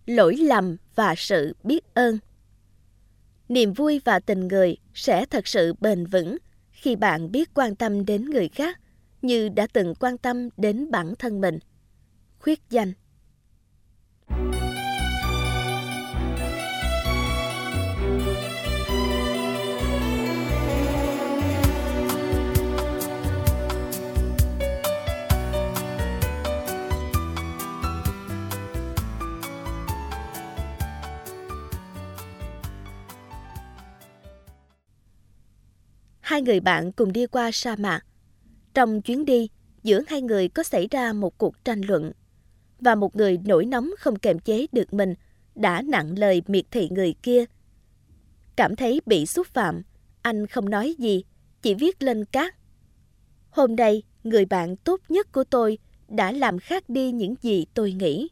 lỗi lầm và sự biết ơn. Niềm vui và tình người sẽ thật sự bền vững khi bạn biết quan tâm đến người khác như đã từng quan tâm đến bản thân mình. Khuyết danh. Hai người bạn cùng đi qua sa mạc. Trong chuyến đi, giữa hai người có xảy ra một cuộc tranh luận. Và một người nổi nóng không kềm chế được mình đã nặng lời miệt thị người kia. Cảm thấy bị xúc phạm, anh không nói gì, chỉ viết lên cát: "Hôm nay, người bạn tốt nhất của tôi đã làm khác đi những gì tôi nghĩ."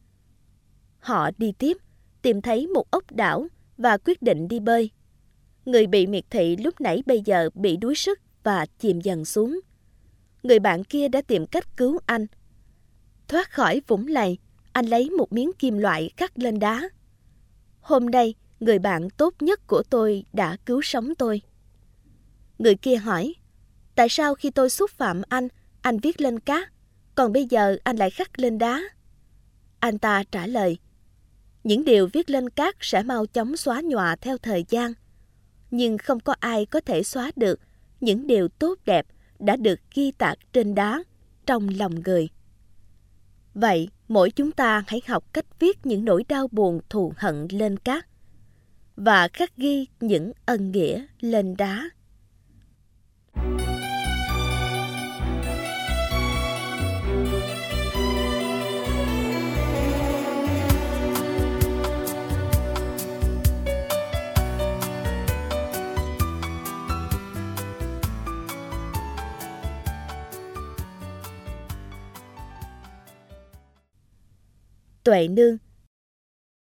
Họ đi tiếp, tìm thấy một ốc đảo và quyết định đi bơi. Người bị miệt thị lúc nãy bây giờ bị đuối sức và chìm dần xuống. Người bạn kia đã tìm cách cứu anh. Thoát khỏi vũng lầy, anh lấy một miếng kim loại cắt lên đá. "Hôm nay, người bạn tốt nhất của tôi đã cứu sống tôi." Người kia hỏi: "Tại sao khi tôi xúc phạm anh viết lên cát, còn bây giờ anh lại khắc lên đá?" Anh ta trả lời: "Những điều viết lên cát sẽ mau chóng xóa nhòa theo thời gian, nhưng không có ai có thể xóa được những điều tốt đẹp đã được ghi tạc trên đá trong lòng người." Vậy, mỗi chúng ta hãy học cách viết những nỗi đau buồn thù hận lên cát và khắc ghi những ân nghĩa lên đá. Tuệ Nương